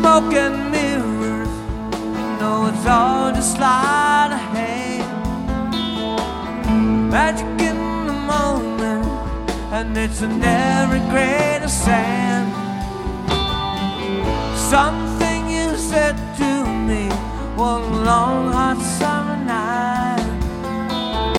smoke and mirrors, you know it's all just sleight of hand. Magic in the moment, and it's in every grain of sand. Something you said to me one long hot